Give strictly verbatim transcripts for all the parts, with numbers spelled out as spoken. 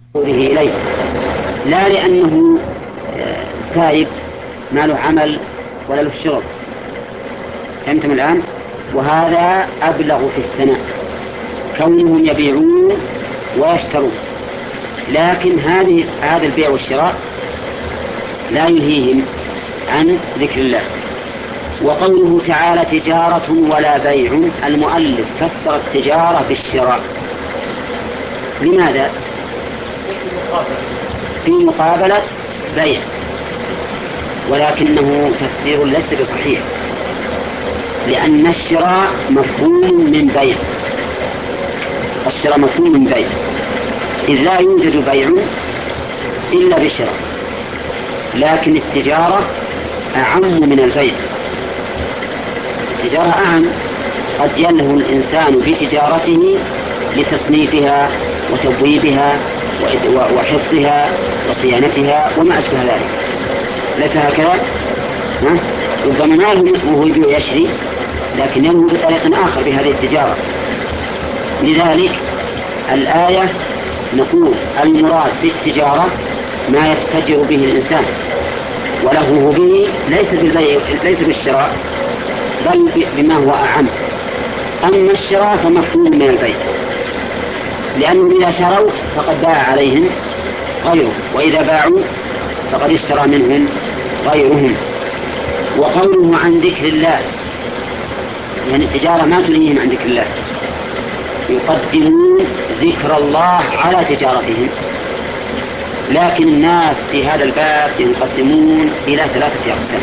إليه، لا لأنه سايب ما له عمل ولا له شغل. فهمتم الآن؟ وهذا أبلغ في الثناء، كونهم يبيعون ويشترون، لكن هذه هذا البيع والشراء لا يلهيهم عن ذكر الله. وقوله تعالى تجارة ولا بيع، المؤلف فسر التجارة بالشراء. لماذا؟ في مقابلة بيع، ولكنه تفسير ليس بصحيح، لأن الشراء مفهوم من بيع، الشراء مفهوم من بيع، إذ لا يوجد بيع إلا بشراء، لكن التجارة أعم من البيع. التجارة أعم، قد يلهو الإنسان بتجارته لتصنيفها وتبويبها وحفظها وصيانتها وما أشبه ذلك، ليس هكذا؟ ها؟ ربما ما يلهو وهو يبيع ويشري، لكن يلهو بطريق آخر بهذه التجارة. لذلك الآية نقول المراد بالتجارة ما يتجر به الإنسان، ولهوه به ليس بالبيع ليس بالشراء، بل بما هو أعم. أما الشراء فمفهوم من البيع، لأنهم إذا شروا فقد باع عليهم غيره، وإذا باعوا فقد اشترى منهم غيرهم. وقوله عن ذكر الله، يعني التجارة ما تلهيهم عن ذكر الله، يقدمون ذكر الله على تجارتهم. لكن الناس في هذا الباب ينقسمون إلى ثلاثة أقسام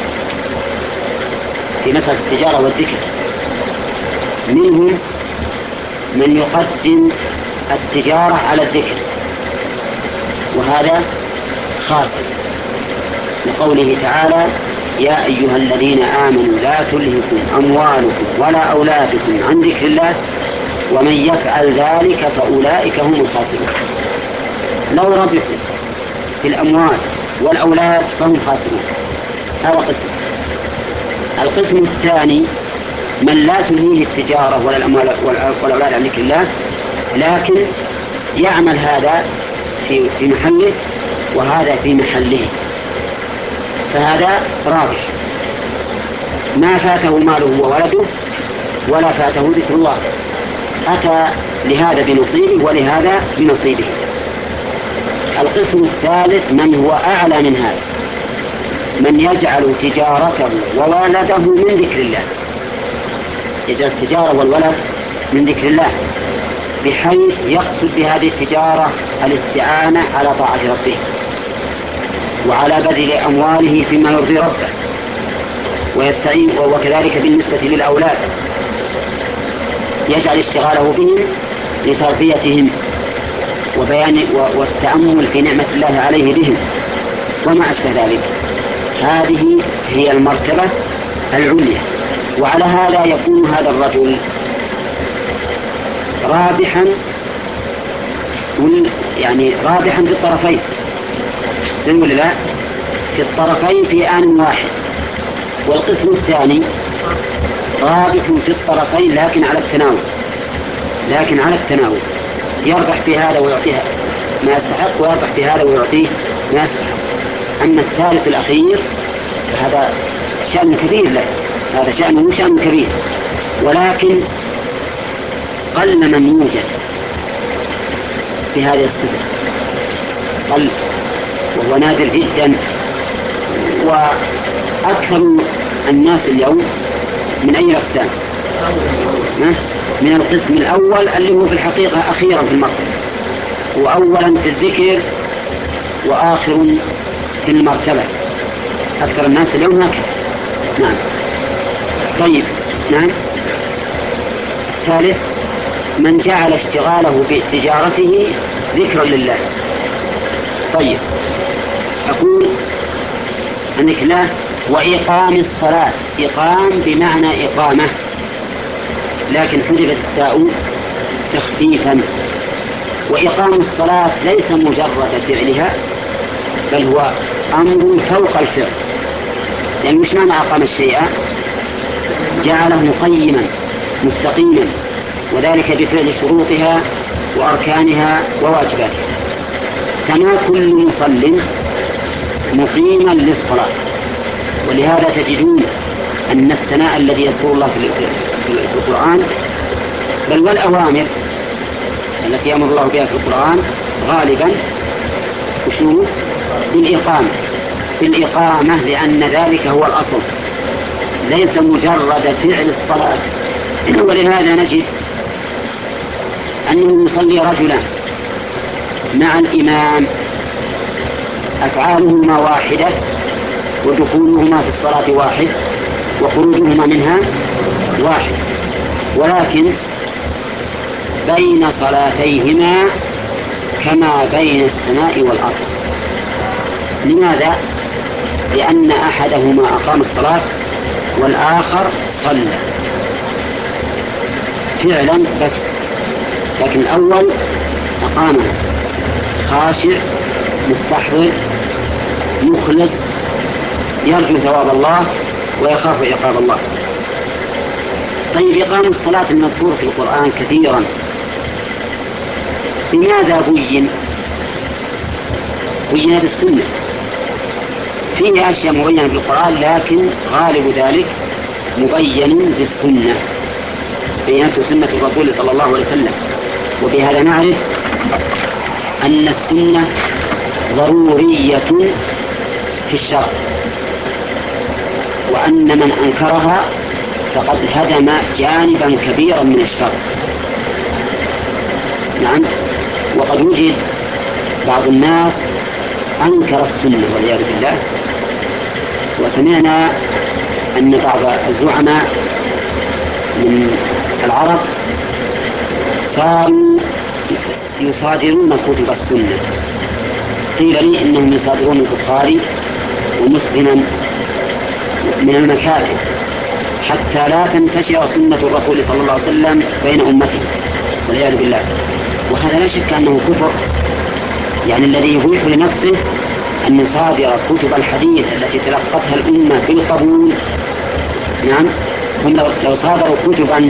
في مسألة التجارة والذكر. منهم من يقدم التجارة على الذكر، وهذا خاسر، لقوله تعالى يا أيها الذين آمنوا لا تلهكم أموالكم ولا أولادكم عن ذكر الله ومن يفعل ذلك فأولئك هم الخاسرون. لو ربحوا في الأموال والأولاد فهم خاسرون. هذا قسم. القسم الثاني من لا تلهيه التجارة ولا الأموال والأولاد عن ذكر الله، لكن يعمل هذا في في محله وهذا في محله، فهذا رابح، ما فاته ماله وولده ولا فاته ذكر الله، أتى لهذا بنصيبه ولهذا بنصيبه. القسم الثالث من هو أعلى من هذا، من يجعل تجارته وولده من ذكر الله، يجعل التجارة والولد من ذكر الله، بحيث يقصد بهذه التجارة الاستعانة على طاعة ربه وعلى بذل أمواله فيما يرضي ربه، ويستعين. وكذلك بالنسبة للأولاد يجعل اشتغاله بهم لتربيتهم وبيان والتأمل في نعمة الله عليه بهم وما أشبه ذلك. هذه هي المرتبة العليا. وعلى هذا يكون هذا الرجل رابحا، يعني رابحا في الطرفين، زي ولا لا؟ في الطرفين في آن واحد. والقسم الثاني رابح في الطرفين لكن على التناول، لكن على التناول يربح في هذا ويعطيه ما يستحق، ويربح في هذا ويعطيه ما يستحق. أما الثالث الأخير هذا شأن كبير له، هذا شأنه شأن كبير، ولكن قل من يوجد بهذه الصفة، قل، وهو نادر جدا. وأكثر الناس اليوم من أي أقسام؟ من القسم الأول اللي هو في الحقيقة أخيرا في المرتبة، وأولا في الذكر وآخر في المرتبة. أكثر الناس اليوم هكذا. نعم. طيب. نعم. الثالث من جعل اشتغاله بتجارته ذكرا لله. طيب، أقول أنك لا. وإقام الصلاة، إقام بمعنى إقامة، لكن حذفت التاء تخفيفا. وإقام الصلاة ليس مجرد فعلها، بل هو أمر فوق الفعل. يعني مش معنى أقام الشيء، جعله قيما مستقيما، وذلك بفعل شروطها وأركانها وواجباتها. فما كل مصل مقيما للصلاة. ولهذا تجدون أن الثناء الذي يذكر الله في القرآن بل والأوامر التي يأمر الله بها في القرآن غالبا وشو بالإقامة بالإقامة لأن ذلك هو الأصل ليس مجرد فعل الصلاة. ولهذا نجد أنه يصلي رجلا مع الإمام أفعالهما واحدة ودخولهما في الصلاة واحد وخروجهما منها واحد، ولكن بين صلاتيهما كما بين السماء والأرض. لماذا؟ لأن أحدهما أقام الصلاة والآخر صلى فعلا بس، لكن الأول أقامها خاشع مستحضر مخلص يرجو ثواب الله ويخاف عقاب الله. طيب إقام الصلاة المذكور في القرآن كثيرا بماذا بين؟ بين بالسنة. فيه أشياء مبينة بالقرآن لكن غالب ذلك مبين بالسنة بينت سنة الرسول صلى الله عليه وسلم. وبهذا نعرف أن السنة ضرورية في الشرع، وأن من أنكرها فقد هدم جانبا كبيرا من الشرع. نعم، وقد وجد بعض الناس أنكر السنة والعياذ بالله. وسمعنا أن بعض الزعماء من العرب صاروا يصادرون كتب السنة. قيل لي إنهم يصادرون البخاري ومسلما من المكاتب حتى لا تنتشر سنة الرسول صلى الله عليه وسلم بين أمته والعياذ بالله. وهذا لا شك أنه كفر، يعني الذي يبيح لنفسه أن يصادر كتب الحديث التي تلقتها الأمة بالقبول. نعم، هم لو صادروا كتبا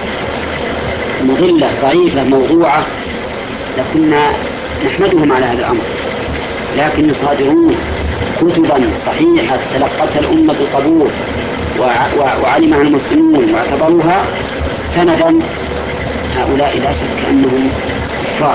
مضلة ضعيفة موضوعة لكنا نحمدهم على هذا الأمر، لكن يصادرون كتبا صحيحة تلقتها الأمة بالقبول وعلمها المسلمون واعتبروها سندا. هؤلاء لا شك أنهم كفار،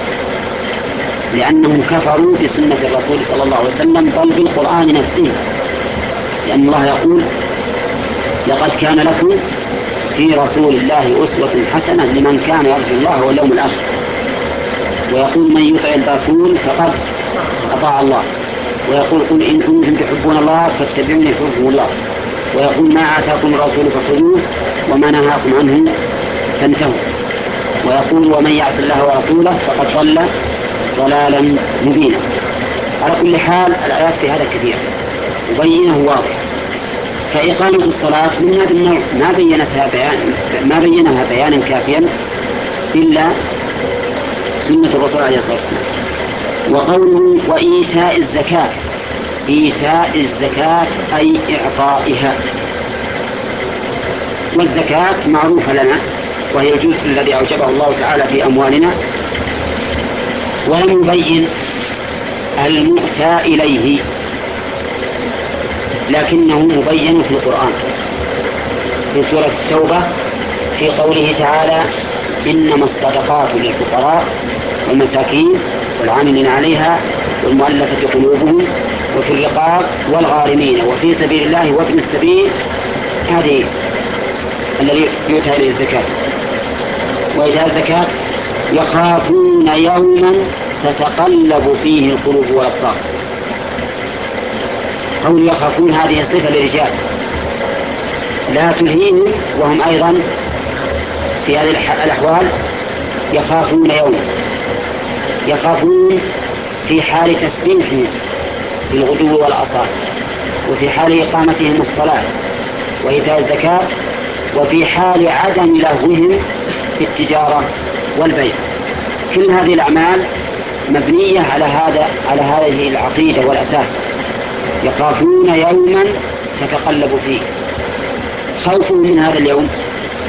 لأنهم كفروا بسنة الرسول صلى الله عليه وسلم بل بالقرآن نفسه، لأن الله يقول لقد كان لكم في رسول الله أسوة حسنة لمن كان يرجو الله واليوم الآخر. ويقول من يطع الرسول فقد أطاع الله. ويقول قل إن كنتم تحبون الله فاتبعوني يحبكم الله. ويقول ما آتاكم الرسول فخذوه وما نهاكم عنه فانتهوا. ويقول ومن يعص الله ورسوله فقد ضل ضلالا مبينا. على كل حال الآيات في هذا كثير مبينة واضح. فإقامة الصلاة من هذا النوع ما بينتها بيان ما بينها بيانا كافيا إلا سنة الرسول عليه الصلاة والسلام. وقوله وإيتاء الزكاة، إيتاء الزكاة أي إعطائها. والزكاة معروفة لنا وهي الجزء الذي أوجبه الله تعالى في أموالنا، ولم يبين المؤتى إليه لكنه مبين في القرآن في سورة التوبة في قوله تعالى إنما الصدقات للفقراء والمساكين والعاملين عليها والمؤلفة قلوبهم وفي الرقاب والغارمين وفي سبيل الله وابن السبيل. هذه الذي يؤتى إليه الزكاة. وإيتاء الزكاة يخافون يوما تتقلب فيه القلوب والأبصار. قول يخافون هذه صفة للرجال لا تلهيهم، وهم أيضا في هذه الأحوال يخافون يوما، يخافون في حال تسبيحهم بالغدو والآصال، وفي حال إقامتهم الصلاة وإيتاء الزكاة، وفي حال عدم لهوهم في التجارة والبيع. كل هذه الأعمال مبنية على هذا على هذه العقيدة والأساس. يخافون يوما تتقلب فيه. خوفهم من هذا اليوم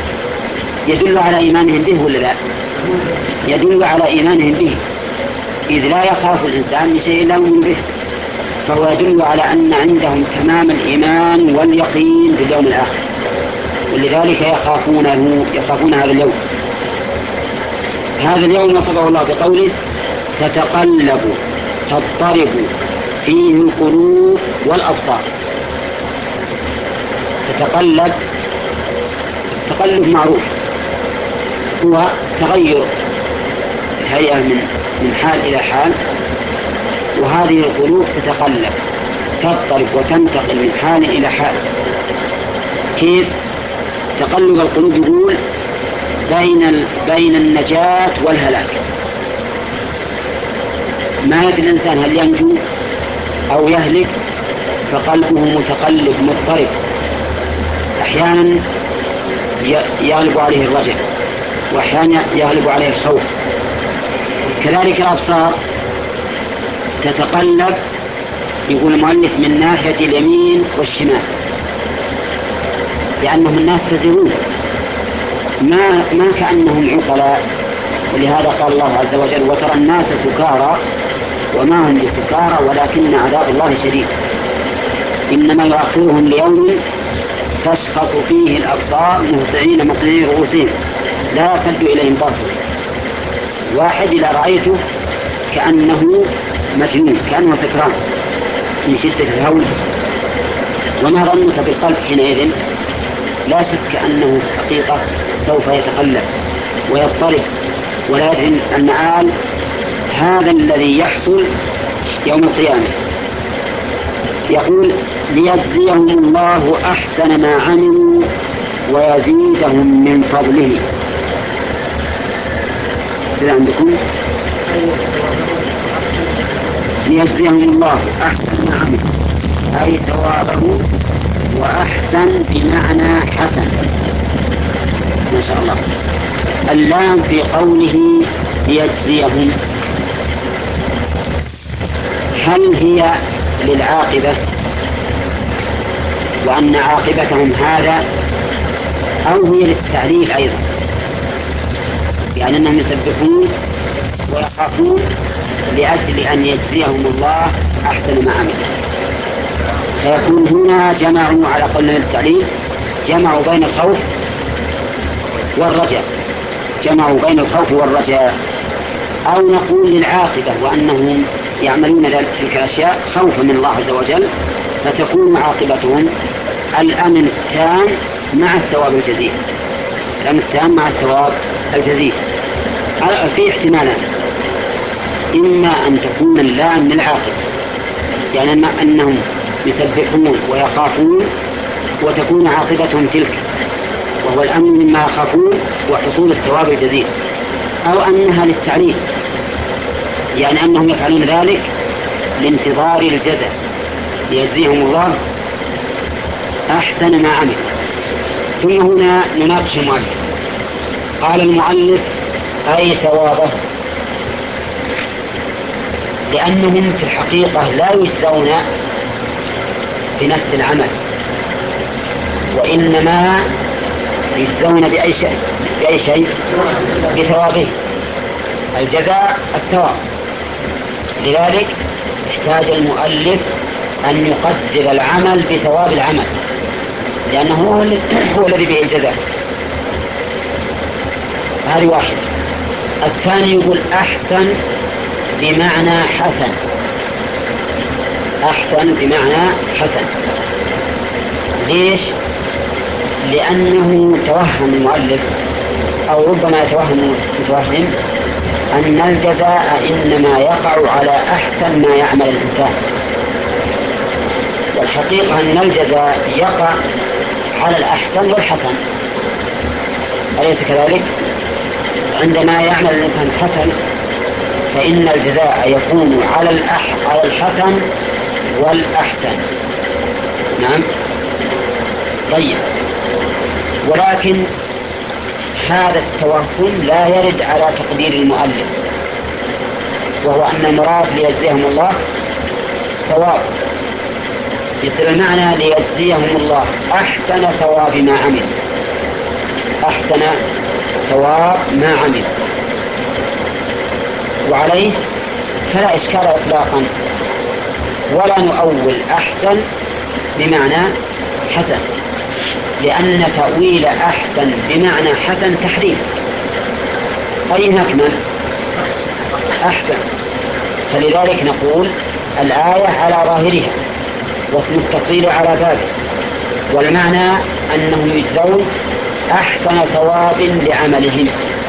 يدل على إيمانهم به ولا لا؟ يدل على إيمانهم به. إذ لا يخاف الإنسان من شيء لا يؤمن به، فهو يدل على أن عندهم تمام الإيمان واليقين في اليوم الآخر، ولذلك يخافونه يخافون هذا اليوم. هذا اليوم وصفه الله بقوله تتقلب تضطرب فيه القلوب والأبصار. تتقلب، التقلب معروف هو تغير الهيئة من من حال إلى حال، وهذه القلوب تتقلب تضطرب وتنتقل من حال إلى حال. كيف تقلب القلوب؟ يقول بين بين النجاة والهلاك، ما يدري الإنسان هل ينجو أو يهلك، فقلبه متقلب مضطرب، أحيانا يغلب عليه الرجع وأحيانا يغلب عليه الخوف. كذلك الأبصار تتقلب، يقول المؤلف من ناحية اليمين والشمال، لأنهم الناس فزعون ما ما كأنهم عقلاء، ولهذا قال الله عز وجل وترى الناس سكارى وما هم بسكارى ولكن عذاب الله شديد، إنما يؤخرهم ليوم تشخص فيه الأبصار مهطعين مقنعي رؤوسهم لا يرتد إليهم طرفهم. واحد إذا رأيته كأنه مجنون، كأنه سكران من شدة الهول. وما ظنك بالقلب حينئذ؟ لا شك أنه حقيقة سوف يتقلب ويضطرب ولا يدري المآل. هذا الذي يحصل يوم القيامة. يقول ليجزيهم الله أحسن ما عملوا ويزيدهم من فضله. سلام عندكم ليجزيهم الله أحسن ما عملوا أي ثوابه، وأحسن بمعنى حسن. ما شاء الله. اللام في قوله ليجزيهم هل هي للعاقبة وأن عاقبتهم هذا، أو هي للتعليل أيضا، يعني أنهم يسبحون ويخافون لأجل أن يجزيهم الله أحسن ما عملوا؟ فيكون هنا جمعوا على قول التعليل، جمعوا بين الخوف والرجاء، جمعوا بين الخوف والرجاء. أو نقول للعاقبة وأنهم يعملون تلك الأشياء خوفا من الله عز وجل، فتكون عاقبتهم الأمن التام مع الثواب الجزيل. الأمن التام مع الثواب الجزيل. في احتمالان، إما أن تكون اللام للعاقبة، يعني أنهم يسبحون ويخافون وتكون عاقبتهم تلك، وهو الأمن مما يخافون وحصول الثواب الجزيل، أو أنها للتعليل، يعني أنهم يفعلون ذلك لانتظار الجزاء ليجزيهم الله أحسن ما عمل. ثم هنا نناقش المؤلف. قال المؤلف أي ثوابه، لأنهم في الحقيقة لا يجزون بنفس العمل، وإنما يجزون بأي شيء بأي شيء بثوابه. الجزاء الثواب. لذلك احتاج المؤلف أن يقدر العمل بثواب العمل، لأنه هو الذي به الجزاء. هذه واحد. الثاني يقول أحسن بمعنى حسن. أحسن بمعنى حسن. ليش؟ لأنه توهم المؤلف، أو ربما يتوهم متوهم أن الجزاء إنما يقع على أحسن ما يعمل الإنسان، والحقيقة أن الجزاء يقع على الأحسن والحسن، أليس كذلك؟ عندما يعمل الإنسان حسن فإن الجزاء يكون على الأح... على الحسن والأحسن. نعم. طيب، ولكن هذا التوهم لا يرد على تقدير المؤلف، وهو أن المراد ليجزيهم الله ثواب، يصير المعنى ليجزيهم الله أحسن ثواب ما عمل، أحسن ثواب ما عمل. وعليه فلا إشكال إطلاقا، ولا نؤول أحسن بمعنى حسن، لأن تأويل أحسن بمعنى حسن تحريف. أي أكمل؟ أحسن. فلذلك نقول الآية على ظاهرها واسم التفضيل على بابه، والمعنى أنهم يجزون أحسن ثواب لعملهم.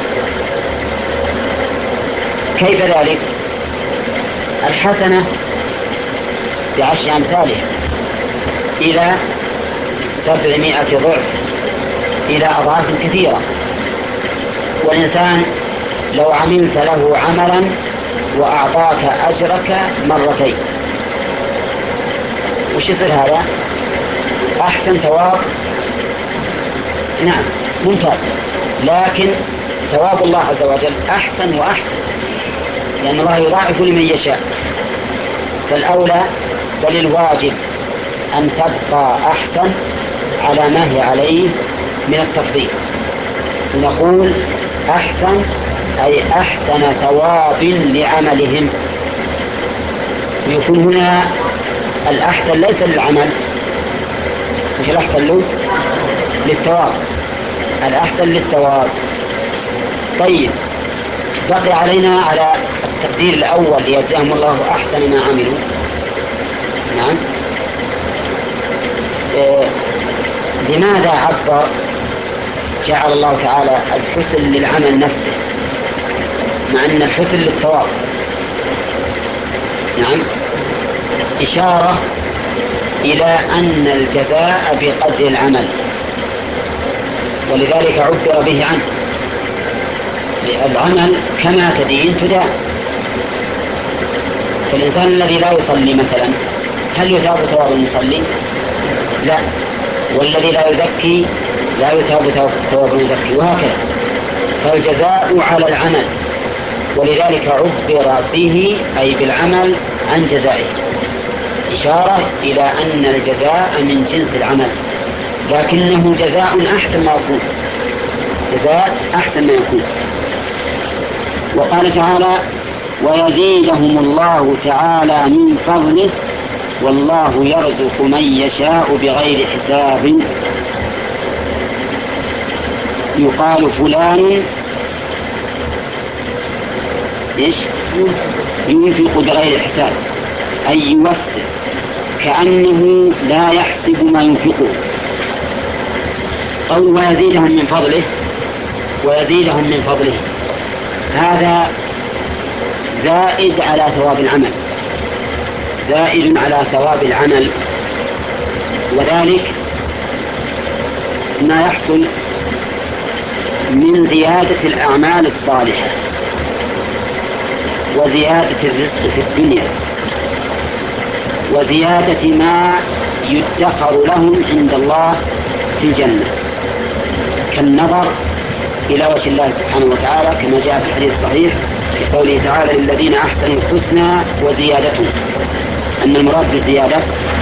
كيف ذلك؟ الحسنة بعشر أمثالها إلى سبعمائة ضعف، إلى أضعاف كثيرة. والإنسان لو عملت له عملا وأعطاك أجرك مرتين، وش يصير هذا؟ أحسن ثواب. نعم ممتاز، لكن ثواب الله عز وجل أحسن وأحسن، لأن الله يضاعف لمن يشاء. فالأولى بل الواجب أن تبقى أحسن على ما هي عليه من التفضيل. نقول أحسن أي أحسن ثواب لعملهم. يكون هنا الأحسن ليس للعمل، مش الأحسن له للثواب، الأحسن للثواب. طيب، بقي علينا على التقدير الأول ليجزاهم الله أحسن ما عملوا. نعم. إيه لماذا عبر جعل الله تعالى الحسن للعمل نفسه مع أن الحسن للثواب؟ نعم، إشارة إلى أن الجزاء بقدر العمل، ولذلك عبر به عنه. العمل كما تدين تدان. فالإنسان الذي لا يصلي مثلا هل يثاب ثواب المصلي؟ لا. والذي لا يزكي لا يثاب ثواب المزكي، وهكذا. فالجزاء على العمل، ولذلك عبر به أي بالعمل عن جزائه، إشارة إلى أن الجزاء من جنس العمل، لكنه جزاء أحسن ما يكون، جزاء أحسن ما يكون. وقال تعالى: ويزيدهم الله تعالى من فضله والله يرزق من يشاء بغير حساب. يقال فلان إيش؟ ينفق بغير حساب، أي يوسع، كأنه لا يحسب ما ينفقه. قول ويزيدهم من فضله، ويزيدهم من فضله هذا زائد على ثواب العمل، زائد على ثواب العمل. وذلك ما يحصل من زيادة الأعمال الصالحة وزيادة الرزق في الدنيا وزيادة ما يدخر لهم عند الله في الجنة، كالنظر إلى وجه الله سبحانه وتعالى كما جاء في الحديث الصحيح في قوله تعالى: للذين أحسنوا الحسنى وزيادة، أن المراد بالزيادة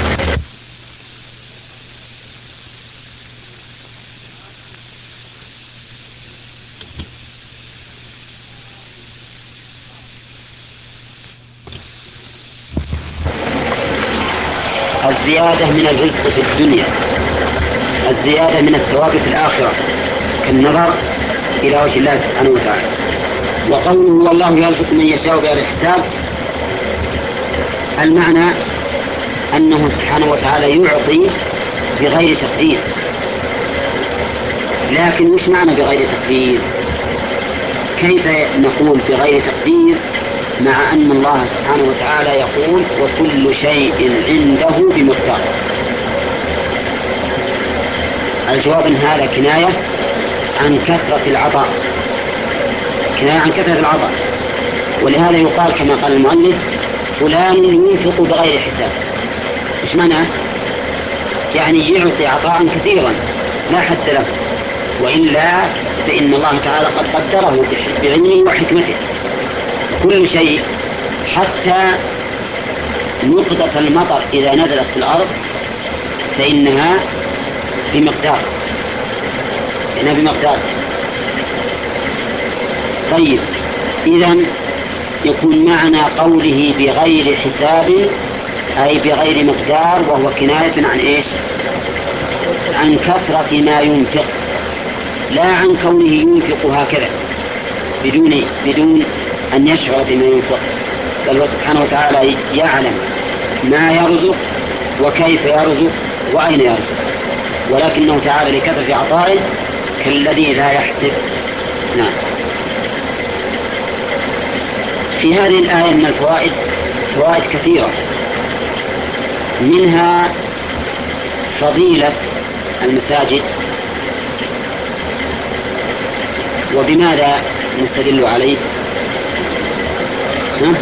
الزيادة من الرزق في الدنيا، الزيادة من الثواب في الآخرة، كالنظر إلى وجه الله سبحانه وتعالى. وقوله والله يرزق من يشاء بغير حساب، المعنى أنه سبحانه وتعالى يعطي بغير تقدير. لكن وش معنى بغير تقدير؟ كيف نقول بغير تقدير مع أن الله سبحانه وتعالى يقول: وكل شيء عنده بمقدار؟ الجواب أن هذا كناية عن كثرة العطاء، كناية عن كثرة العطاء. ولهذا يقال كما قال المؤلف: فلان ينفق بغير حساب. إيش معناه؟ يعني يعطي عطاء كثيرا لا حد له، وإلا فإن الله تعالى قد قدره بعلمه وحكمته. كل شيء حتى نقطة المطر إذا نزلت في الأرض فإنها بمقدار، إنها بمقدار. طيب، إذن يكون معنى قوله بغير حساب أي بغير مقدار، وهو كناية عن إيش؟ عن كثرة ما ينفق، لا عن كونه ينفق هكذا بدون بدون أن يشعر بما ينفق، بل هو سبحانه وتعالى يعلم ما يرزق وكيف يرزق وأين يرزق، ولكنه تعالى لكثرة عطائه كالذي لا يحسب. نعم. في هذه الآية من الفوائد فوائد كثيرة، منها فضيلة المساجد. وبماذا نستدل عليه؟ ها؟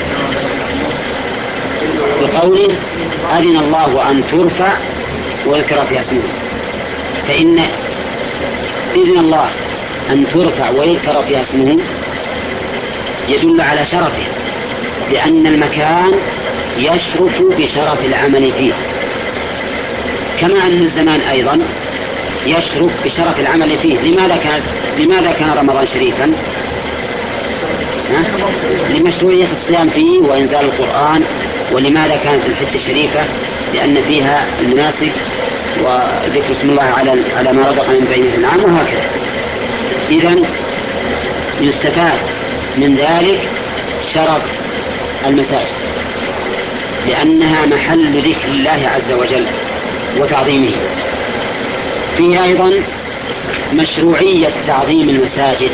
بقوله أذن الله أن ترفع ويذكر فيها اسمه، فإن إذن الله أن ترفع ويذكر فيها اسمه يدل على شرفه، لأن المكان يشرف بشرف العمل فيه، كما أن الزمان أيضا يشرف بشرف العمل فيه. لماذا كان لماذا كان رمضان شريفا؟ لمشروعية الصيام فيه وإنزال القرآن. ولماذا كانت الحجة شريفة؟ لأن فيها المناسك وذكر اسم الله على على ما رزق من بين الأنعام وهكذا. إذن يستفاد من ذلك شرف المساجد، لأنها محل ذكر الله عز وجل وتعظيمه. فيه أيضا مشروعية تعظيم المساجد.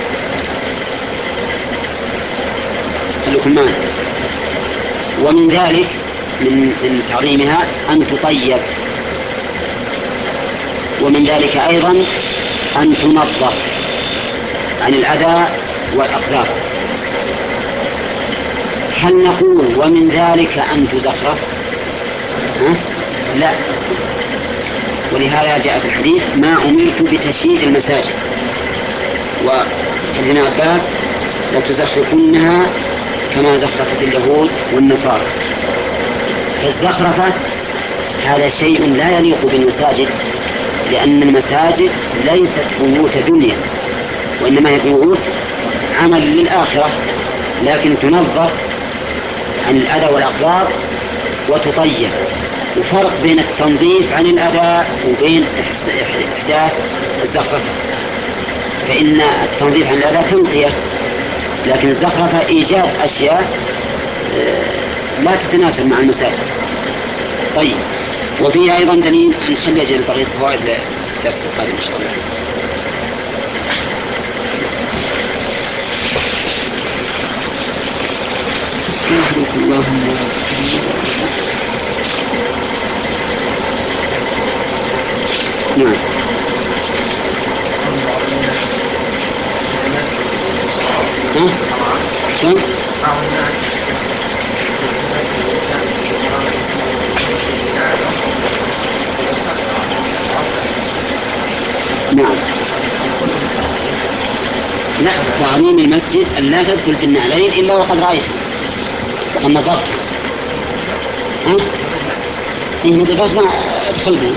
خليكم معنا. ومن ذلك من من تعظيمها أن تطيب، ومن ذلك أيضا أن تنظف عن الأذى والأقذار. هل نقول ومن ذلك أن تزخرف؟ ها؟ لا. ولهذا جاء في الحديث ما أمرت بتشييد المساجد، وحديث ابن عباس لتزخرفنها كما زخرفت اليهود والنصارى. فالزخرفة هذا شيء لا يليق بالمساجد، لأن المساجد ليست بيوت دنيا، وإنما هي بيوت عمل للآخرة، لكن تنظف عن الأذى والأقذار وتطيب. وفرق بين التنظيف عن الأذى وبين إحداث الزخرفة، فإن التنظيف عن الأذى تنقية، لكن الزخرفة إيجاد أشياء لا تتناسب مع المساجد. طيب، وفيه أيضا دليل أن خلي أجل بقية فوائد للدرس القادم إن شاء الله. استغفرك اللهم. نعم. ها؟ شو؟ نعم. لا، تعظيم المسجد أن لا تدخل في النعلين إلا وقد رأيته وقد نظرته. ها؟ إن نظرت ما أدخل به.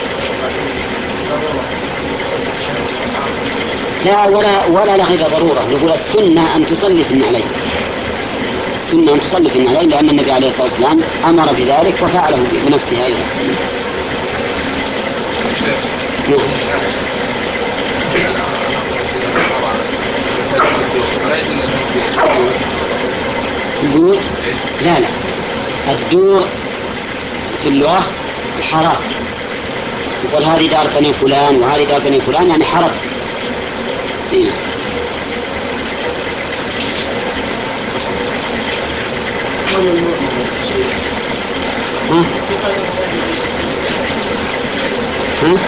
لا، ولا ولا لغير ضرورة. نقول السنة أن تصلي في النعلين، السنة أن تصلي في النعلين، لأن النبي عليه الصلاة والسلام أمر بذلك وفعله بنفسه أيضا. نعم. البيوت؟ لا لا، الدور في اللغة حارات. يقول هذه دار بني فلان وهذه دار بني فلان، يعني حارتك. إيه. ها؟ ها؟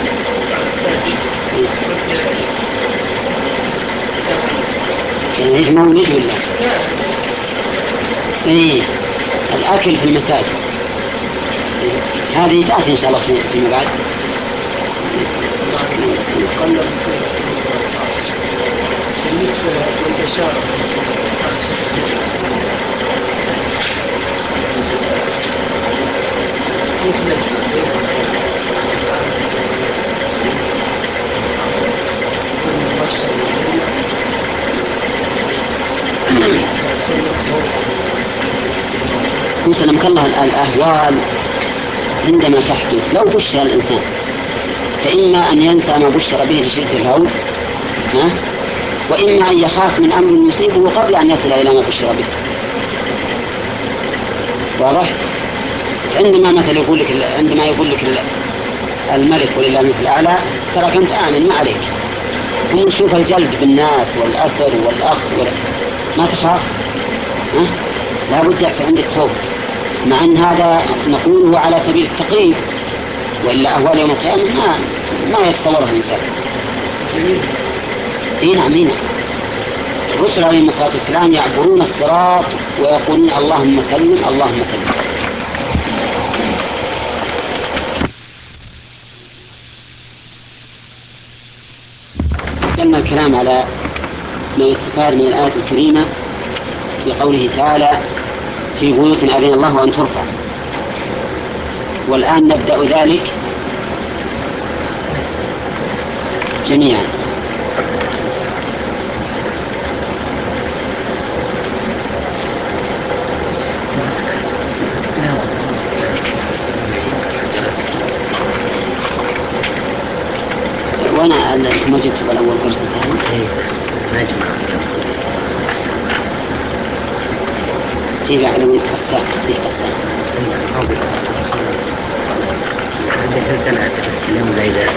ايش مولد ولا؟ ايه، الاكل في المساجد. إيه. هذه تاتي ان شاء الله فيما بعد. بالنسبه للبشاره وسلمك الله الأهوال عندما تحدث لو بشر الإنسان فإما أن ينسى ما بشر به لشدة الهول، ها؟ وإما أن يخاف من أمر يصيبه قبل أن يصل إلى ما بشر به. واضح؟ عندما مثل يقول لك عندما يقول لك الملك ولله المثل الأعلى ترى كنت آمن ما عليك، هم نشوف الجلد بالناس والأسر والأخذ ولا ما تخاف، ها؟ لا بد يحصل عندك خوف، مع أن هذا نقوله على سبيل التقريب، وإلا أهوال يوم القيامة ما ما يتصورها الإنسان. إيه نعم إيه نعم. الرسل عليهم الصلاة والسلام يعبرون الصراط ويقولون اللهم سلم اللهم سلم. لأن الكلام على ما يستفاد من الآية الكريمة في قوله تعالى في بيوت أذن الله أن ترفع، والآن نبدأ ذلك جميعا. وانا ما جبت بالاول درس ثاني اي بس ما اجمع في بعد قسام في قسام عندك ثلاثة بس اليوم زي ذا.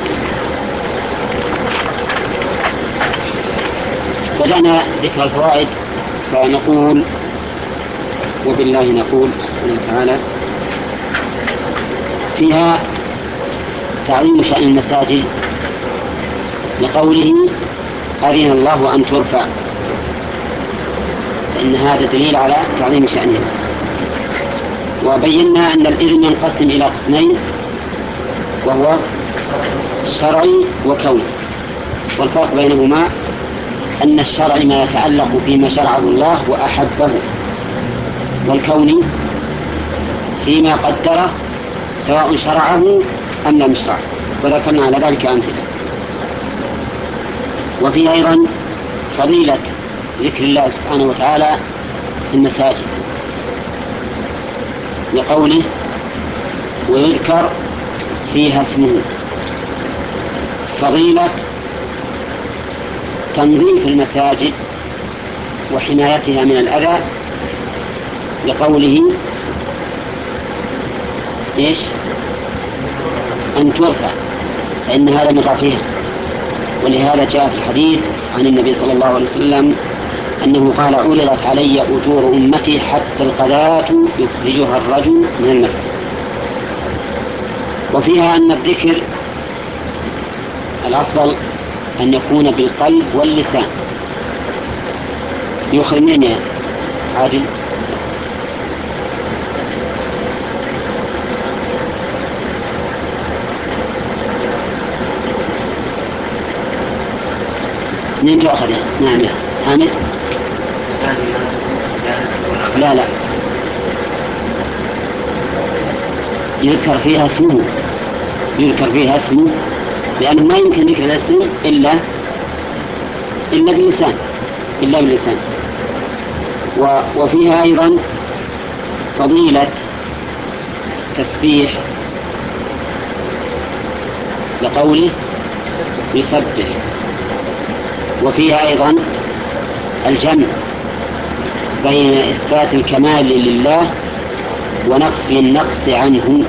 بدأنا ذكر الفوائد فنقول وبالله نقول سبحانه وتعالى فيها تعظيم شأن المساجد لقوله أذن الله أن ترفع، فإن هذا دليل على تعظيم شأنها. وبينا أن الإذن ينقسم إلى قسمين وهو شرعي وكوني، والفرق بينهما أن الشرعي ما يتعلق فيما شرعه الله وأحبه، والكوني فيما قدره سواء شرعه أم لم يشرعه، وذكرنا على ذلك أمثلة. وفي أيضا فضيلة ذكر الله سبحانه وتعالى في المساجد لقوله ويذكر فيها اسمه، فضيلة تنظيف المساجد وحمايتها من الأذى لقوله إيش أن ترفع، فإن هذا مضافها. ولهذا جاء في الحديث عن النبي صلى الله عليه وسلم أنه قال عرضت علي أجور أمتي حتى القذاة يخرجها الرجل من المسجد. وفيها أن الذكر الأفضل أن يكون بالقلب واللسان. يخرج من يا عادل؟ منين تأخذ؟ نعم يا حامد. لا لا يذكر فيها اسمه، يذكر فيها اسمه لأنه ما يمكن ذكر الاسم إلا إلا باللسان إلا باللسان. وفيها أيضا فضيلة تسبيح لقوله يسبح. وفيها أيضا الجمع بين إثبات الكمال لله ونفي النقص عنه.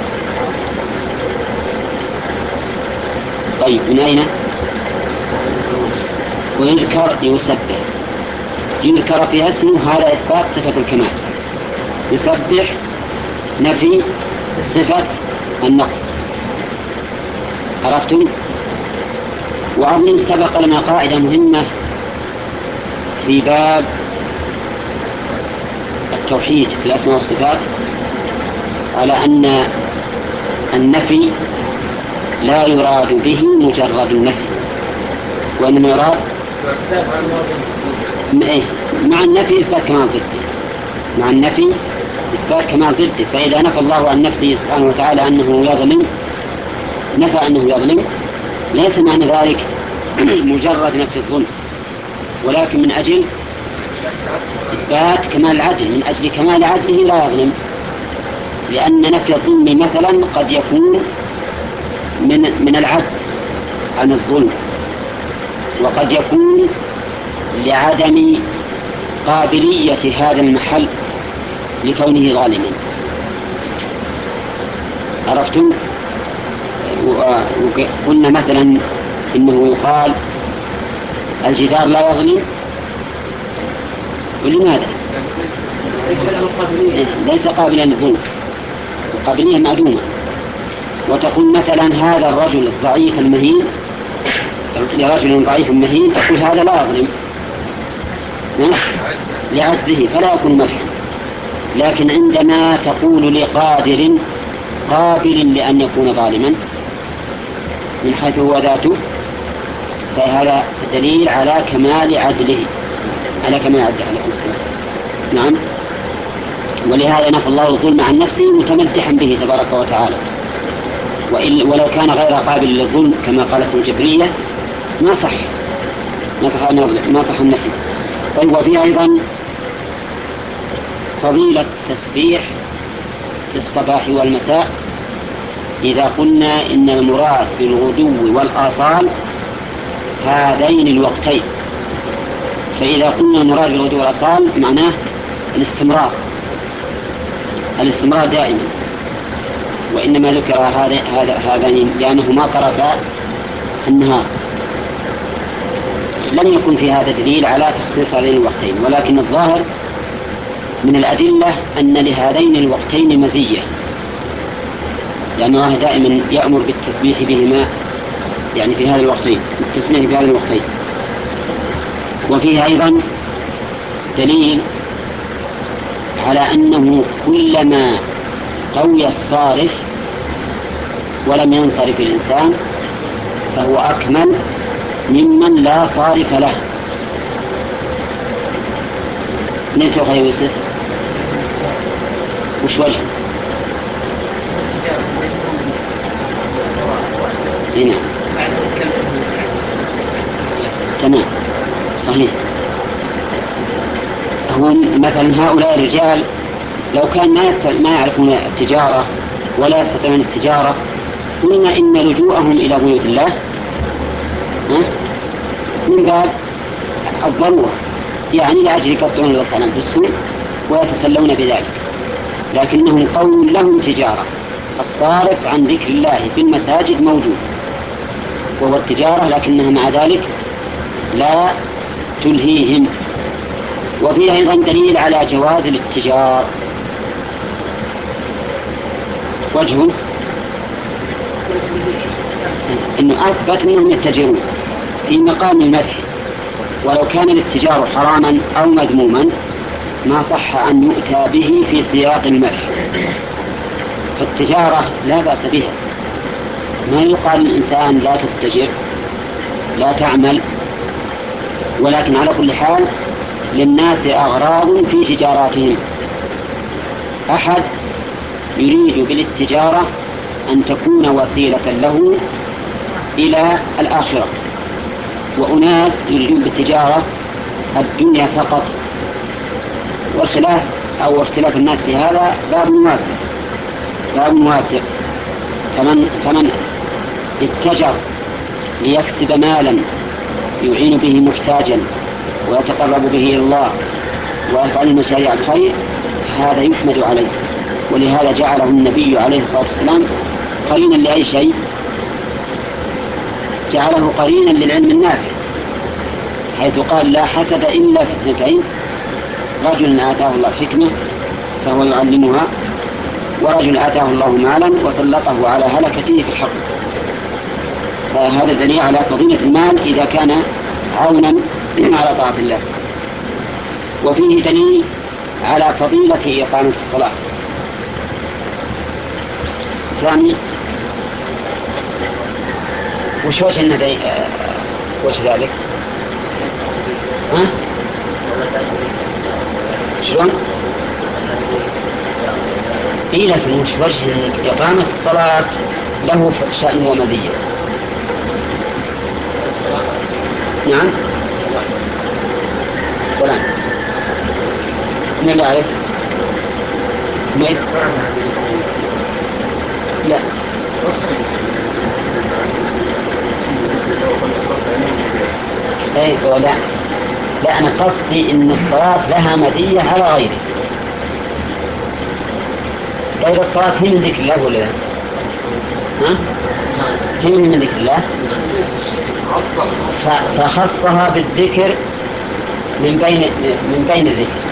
طيب من أين؟ ويذكر يسبح، يذكر فيها اسمه، هذا إثبات صفة الكمال، يسبح نفي صفة النقص. عرفتم؟ وأظن سبق لنا قاعدة مهمة في باب التوحيد في الأسماء والصفات على أن النفي لا يراد به مجرد النفي، وإنما يراد مع النفي إثبات كمال ضده، مع النفي إثبات كمال ضده. فإذا نفى الله عن نفسه سبحانه وتعالى أنه يظلم، نفى أنه يظلم، ليس معنى ذلك مجرد نفي الظلم، ولكن من أجل إثبات كمال العدل، من أجل كمال عدله لا يظلم، لأن نفي الظلم مثلا قد يكون من من العجز عن الظلم، وقد يكون لعدم قابلية هذا المحل لكونه ظالما. عرفتم؟ وقلنا مثلا إنه يقال الجدار لا يظلم، ولماذا؟ ليس قابلا للظلم، القابلية معدومة. وتقول مثلا هذا الرجل الضعيف المهين لرجل ضعيف مهين، تقول هذا لا يظلم لعجزه فلا يكون مدحا. لكن عندما تقول لقادر قابل لأن يكون ظالما من حيث هو ذاته، فهذا دليل على كمال عدله، على كمال عدله عليه السلام. نعم. ولهذا نفى الله الظلم عن نفسه متمدحا به تبارك وتعالى، ولو كان غير قابل للظلم كما قالت الجبرية ما صح ما صح ما صح النفي. طيب، وفي أيضا فضيلة تسبيح في الصباح والمساء إذا قلنا إن المراد بالغدو والآصال هذين الوقتين. فإذا قلنا المراد بالغدو والآصال معناه الاستمرار الاستمرار دائما، وإنما ذكر هذا هذين لأنهما طرفا النهار. لم يكن في هذا دليل على تخصيص هذين الوقتين، ولكن الظاهر من الأدلة أن لهذين الوقتين مزية، لأن الله دائما يأمر بالتسبيح بهما، يعني في هذا الوقتين، التسبيح في هذا الوقتين. وفيه أيضا دليل على أنه كلما قوي الصارف ولم ينصرف الإنسان فهو أكمل ممن لا صارف له. نيتو خير يوسف، وش وجه؟ هنا تمام صحيح. هو مثلا هؤلاء الرجال لو كان ما ما يعرفون التجارة ولا يستطيعون التجارة، قلنا إن لجوءهم إلى بيوت الله من باب الضرورة، يعني لأجل يقطعون الوطن أنفسهم ويتسلون بذلك. لكنهم قوم لهم تجارة، الصارف عن ذكر الله في المساجد موجود وهو التجارة، لكنها مع ذلك لا تلهيهم. وفيها أيضا دليل على جواز الاتجار. وجهه إنه أثبت أنهم يتجرون في مقام المدح، ولو كان الاتجار حراما أو مذموما ما صح أن يؤتى به في سياق المدح. فالتجارة لا بأس بها، ما يقال للإنسان لا تتجر لا تعمل، ولكن على كل حال للناس أغراض في تجاراتهم. أحد يريد بالتجارة أن تكون وسيلة له إلى الآخرة، وأناس يريدون بالتجارة الدنيا فقط. والخلاف أو اختلاف الناس في هذا باب واسع باب واسع فمن, فمن اتجر ليكسب مالا يعين به محتاجا ويتقرب به إلى الله ويفعل مشاريع الخير هذا يحمد عليه. ولهذا جعله النبي عليه الصلاة والسلام قرينا لأي شيء؟ جعله قرينا للعلم النافع، حيث قال لا حسد إلا في اثنتين: رجل آتاه الله حكمة فهو يعلمها، ورجل آتاه الله مالا وسلطه على هلكته في الحق. فهذا دليل على فضيلة المال إذا كان عونا على طاعة الله. وفيه دليل على فضيلة إقامة الصلاة. سامي، وش وجه النبي وش ذلك؟ ها؟ شلون؟ إيه، لكن وش وجه إقامة الصلاة له شأن ومزية؟ نعم، سلام. من اللي أعرف ميت لا أي لا لا أنا قصدي إن الصلاة لها مزية على غيره. غير الصلاة هي من ذكر الله ولا لا؟ ها؟ هي من ذكر الله فخصها بالذكر من بين من بين الذكر،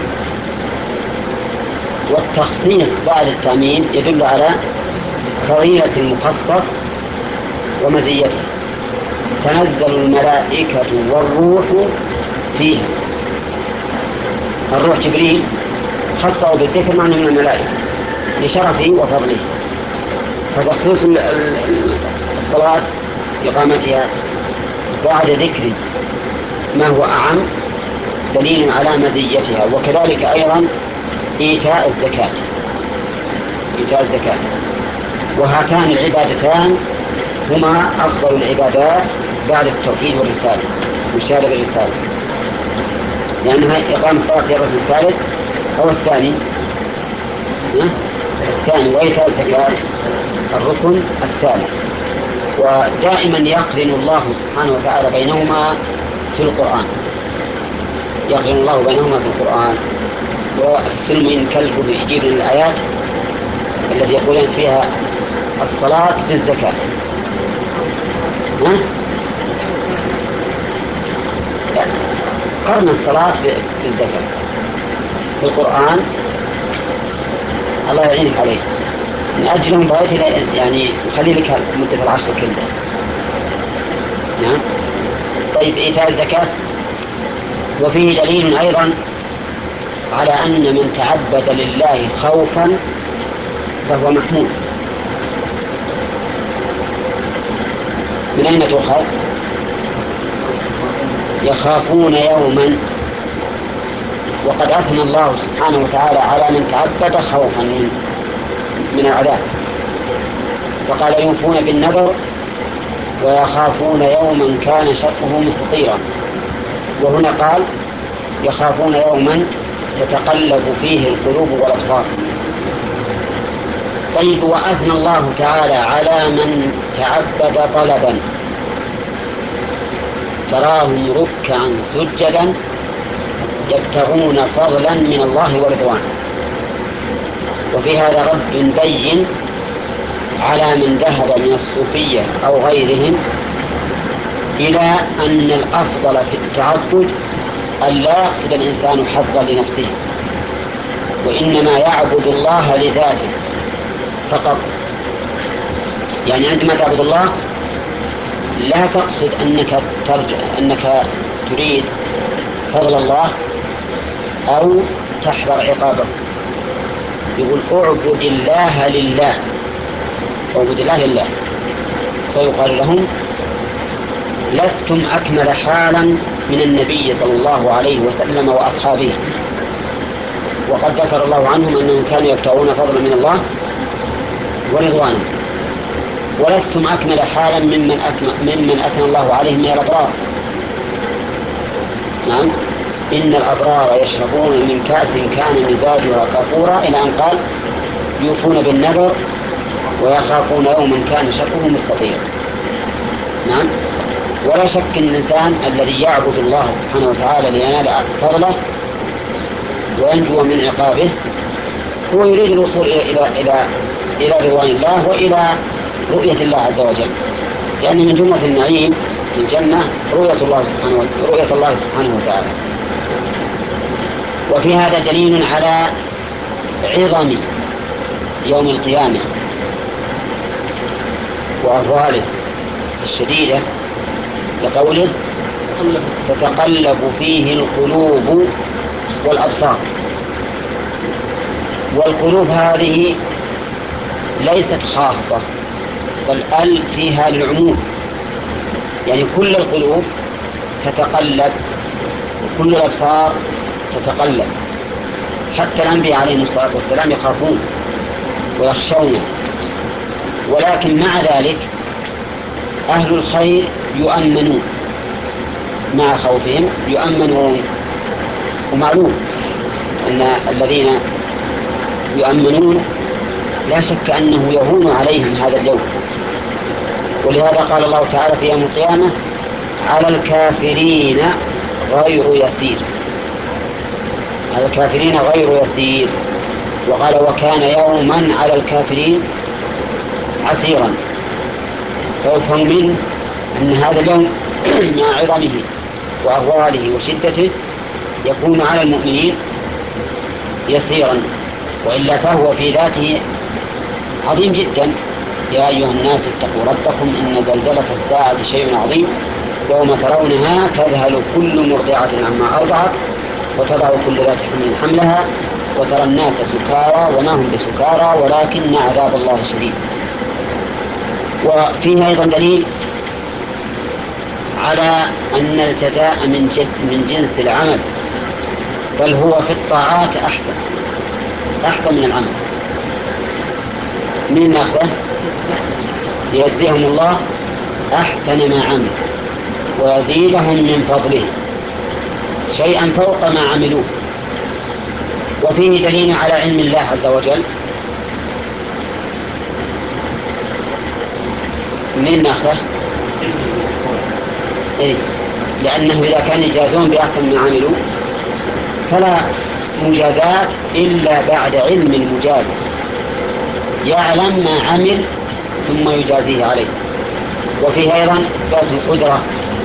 والتخصيص بعد التعميم يدل على فضيلة المخصص ومزيته. تنزل الملائكة والروح فيها. الروح جبريل خصه بالذكر مع من الملائكة لشرفه وفضله، فتخصيص الصلاة إقامتها بعد ذكر ما هو أعم دليل على مزيتها. وكذلك أيضا إيتاء الزكاة إيتاء الزكاة وهاتان العبادتان هما أفضل العبادات بعد التوحيد والرسالة والشهادة بالرسالة، لأنها إقام الصلاة هي الركن الثالث أو الثاني الثاني وإيتاء الزكاة الركن الثالث. ودائما يقرن الله سبحانه وتعالى بينهما في القرآن، يقرن الله بينهما في القرآن. والسلم كلب يجيب الآيات التي يقولون فيها الصلاة بالزكاة. ها؟ قرن الصلاة بالزكاة في القرآن الله يعينك عليه من أجلهم بغير يعني يخلي لك مدة العشر كلها. نعم. طيب إيتاء الزكاة وفيه دليل أيضا على أن من تعبد لله خوفا فهو محمود. من أين تؤخذ؟ يخافون يوما، وقد أثنى الله سبحانه وتعالى على من تعبد خوفا من, من العذاب، وقال يوفون بالنذر ويخافون يوما كان شره مستطيرا. وهنا قال يخافون يوما تتقلب فيه القلوب والأبصار. طيب وأثنى الله تعالى على من تعبد طلبا، تراهم ركعا سجدا يبتغون فضلا من الله ورضوانه. وفي هذا رد بين على من ذهب من الصوفية أو غيرهم إلى أن الأفضل في التعبد أن لا يقصد الإنسان حظا لنفسه، وإنما يعبد الله لذاته فقط. يعني عندما تعبد الله لا تقصد أنك, ترجع أنك تريد فضل الله أو تحذر عقابه. يقول اعبد الله لله، اعبد الله لله. فيقال لهم لستم أكمل حالا من النبي صلى الله عليه وسلم وأصحابه، وقد ذكر الله عنهم أنهم كانوا يبتغون فضلا من الله ورضوانه. ولستم أكمل حالا ممن أثنى, ممن أثنى الله عليهم من الأبرار. نعم. إن الأبرار يشربون من كأس كان مزاجها كافورا إلى أن قال يوفون بالنذر ويخافون يوما كان شره مستطيرا. نعم. ولا شك أن الإنسان الذي يعبد الله سبحانه وتعالى لينال فضله وينجو من عقابه هو يريد الوصول إلى إلى إلى رضوان الله وإلى رؤية الله عز وجل، لأن من جملة النعيم في الجنة رؤية الله سبحانه رؤية الله سبحانه وتعالى. وفي هذا دليل على عظم يوم القيامة وأهواله الشديدة لقوله تتقلب فيه القلوب والأبصار. والقلوب هذه ليست خاصة بل ال فيها للعموم، يعني كل القلوب تتقلب وكل الأبصار تتقلب. حتى الأنبياء عليهم الصلاة والسلام يخافون ويخشون، ولكن مع ذلك أهل الخير يؤمنون مع خوفهم يؤمنون. ومعلوم أن الذين يؤمنون لا شك أنه يهون عليهم هذا اليوم، ولهذا قال الله تعالى في يوم القيامة على الكافرين غير يسير، على الكافرين غير يسير. وقال وكان يوما على الكافرين عسيرا، فيفهم منه أن هذا اليوم مع عظمه وأهواله وشدته يكون على المؤمنين يسيرا، وإلا فهو في ذاته عظيم جدا. يا أيها الناس اتقوا ربكم إن زلزلة الساعة شيء عظيم يوم ترونها تذهل كل مرضعة عما أرضعت وتضع كل ذات حمل حملها وترى الناس سكارى وما هم بسكارى ولكن عذاب الله شديد. وفيه أيضا دليل على أن الجزاء من, من جنس العمل، بل هو في الطاعات أحسن أحسن من العمل. من ناخذه يجزيهم الله أحسن ما عمل ويزيدهم من فضله شيئا فوق ما عملوه. وفيه دليل على علم الله عز وجل. من ناخذه إيه؟ لأنه إذا كان يجازون بأحسن ما عملوا فلا مجازات إلا بعد علم المجازي، يعلم ما عمل ثم يجازيه عليه. وفيه أيضا إثبات القدرة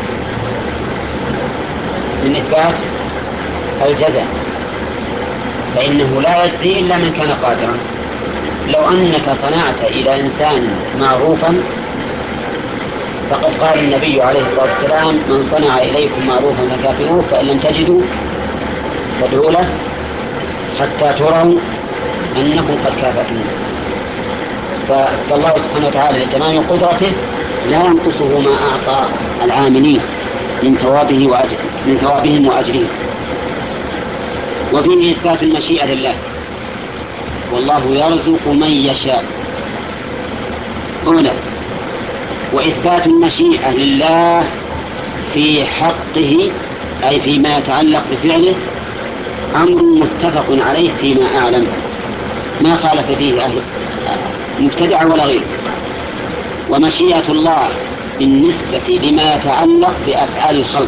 من إثبات الجزاء، فإنه لا يجزي إلا من كان قادرا. لو أنك صنعت إلى إنسان معروفا فقد قال النبي عليه الصلاة والسلام من صنع إليكم معروفا فكافئوه فإن لم تجدوا فادعوا له حتى تروا أنكم قد كافأتموه. فالله سبحانه وتعالى لتمام قدرته لا ينقصه ما أعطى العاملين من ثوابه وأجر من ثوابهم وأجرهم. وفيه إثبات المشيئة لله، والله يرزق من يشاء أولا. وإثبات المشيئة لله في حقه أي فيما يتعلق بفعله أمر متفق عليه فيما أعلم، ما خالف فيه أهل مبتدع ولا غيره. ومشيئة الله بالنسبة لما يتعلق بأفعال الخلق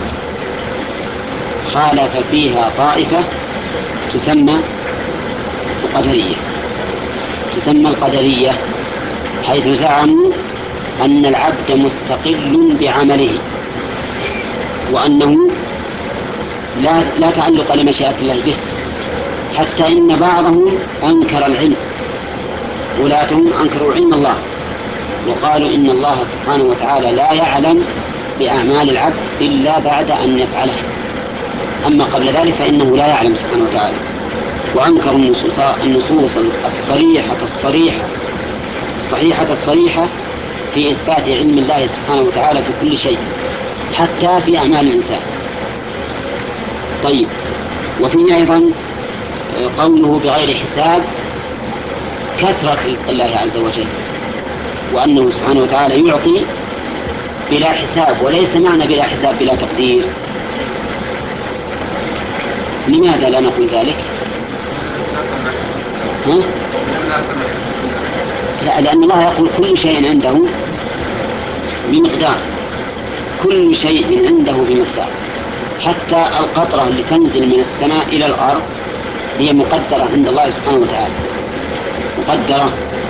خالف فيها طائفة تسمى القدرية تسمى القدرية حيث زعموا أن العبد مستقل بعمله، وأنه لا, لا تعلق لمشيئة الله به، حتى إن بعضهم أنكر العلم، ولاتهم أنكروا علم الله وقالوا إن الله سبحانه وتعالى لا يعلم بأعمال العبد إلا بعد أن يفعلها، أما قبل ذلك فإنه لا يعلم سبحانه وتعالى. وأنكروا النصوص, النصوص الصريحة الصريحة الصحيحة الصريحة في إثبات علم الله سبحانه وتعالى في كل شيء حتى في أعمال الإنسان. طيب، وفيه أيضا قوله بغير حساب كثرة رزق الله عز وجل، وأنه سبحانه وتعالى يعطي بلا حساب، وليس معنى بلا حساب بلا تقدير. لماذا لا نقول ذلك؟ ها؟ لا، لأن الله يقول كل شيء عنده بمقدار، كل شيء عنده بمقدار، حتى القطرة اللي تنزل من السماء إلى الأرض هي مقدرة عند الله سبحانه وتعالى، مقدرة.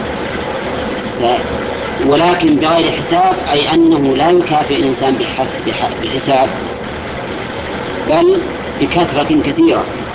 ولكن بغير حساب أي أنه لا يكافئ الإنسان بحساب بحساب بل بكثرة كثيرة.